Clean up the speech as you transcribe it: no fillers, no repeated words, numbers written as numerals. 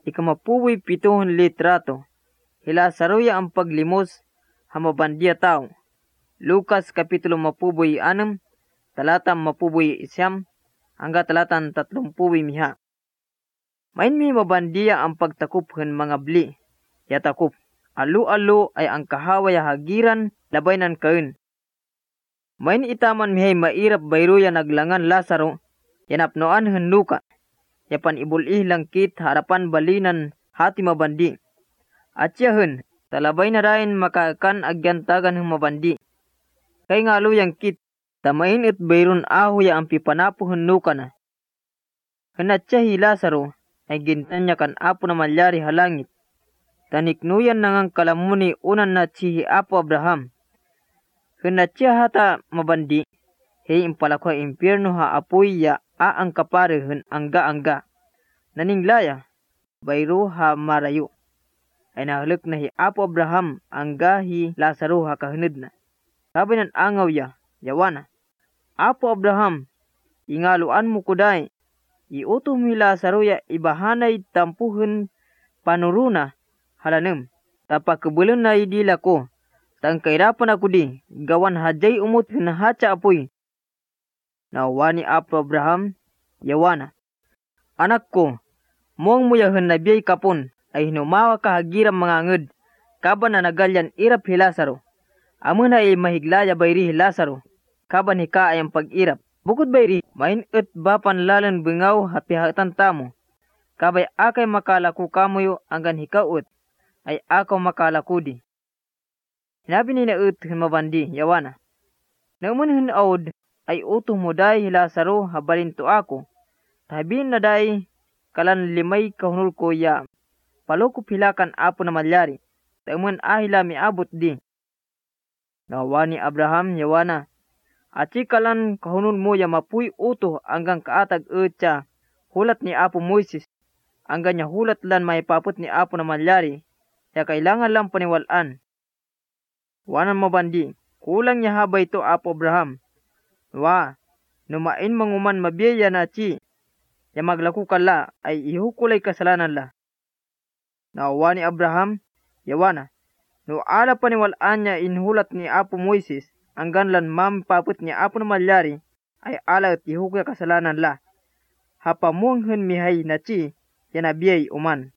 ikamapuboy 7 litrato. Hila saruya ang paglimos hamabandiya tao. Lukas kapitulo mapuboy 6, talata mapuboy 9, hangga talatan 30 miha. Main mi mabandiya ang pagtakup hen mga bli. Yatakop, alu-alu ay ang kahaway hagiran labay nan kain. Main itaman mihay mairap bayruya naglangan Lazaro, yanapnoan hen luka. Yapan ibulih langkit harapan balinan hati mabandi. Atya hen, talabay na dahin makakan agyantagan hen mabandi. Kay ngalo yang kit, tamain it bayrun ahoy ang pipanapo hen luka na. Hen atya hi Lazaro, ay gintanya kan apo na malyari halangit. Taniknuyan nangang kalamuni unan na chihi apo Abraham. Henatya hata mabandi, hey impalakwa impyerno ha apoy ya ang kapare hen angga-angga. Naninglaya, bayro ha marayo. Ay nahalak na hi apo Abraham angga hi Lazaro ha kahenid na. Sabi nan angaw ya, yawana. Apo Abraham, ingaluan mo kuday, iuto mi Lazaro ya ibahanay tampuhen panuruna halanem. Tapa kebulan na idila ko. Tang kairapan ako di, gawan hajay umut hinahacha apoy. Nawani apo Abraham, yawana. Anak ko, muang muyahan na biyay kapon, ay hinumawa kahagiram mga nged, kaban na nagalyan irap hi Lazaro. Amo na ay mahiglaya bayri hi Lazaro, kaban hika ay ang pag-irap. Bukod bayri, main et bapan lalan bengaw hapihatan tamo. Kabay akay makalaku kamoyo anggan hikaut, ay akaw makalaku di. Hinabi ni na ut mabandi, yawana. Nauman hun aud, ay uto mo day hi Lazaro habalin to ako. Tabiin na day, kalan limay kahunul ko ya. Paloko pilakan apo na malyari. Tauman ahila miabot di. Nawani Abraham, yawana. Aci kalan kahunul mo ya mapuy uto hanggang kaatag etya. Hulat ni apo Moises. Hanggang niya hulat lan may paput ni apo na malyari. Ya kailangan lang paniwalaan. Wanan mabandi, kulang niya habay to apo Abraham. Wa, numain manguman mabiyaya na chi. Ya maglaku kala ay ihukulay kasalanan la. Nawa ni Abraham, yawana. No ala paniwalaan niya inhulat ni apo Moises, anggan lan mampaput ni apo na malyari, ay ala at ihukulay kasalanan la. Hapamuang hun mihay na chi, yan abiyay uman.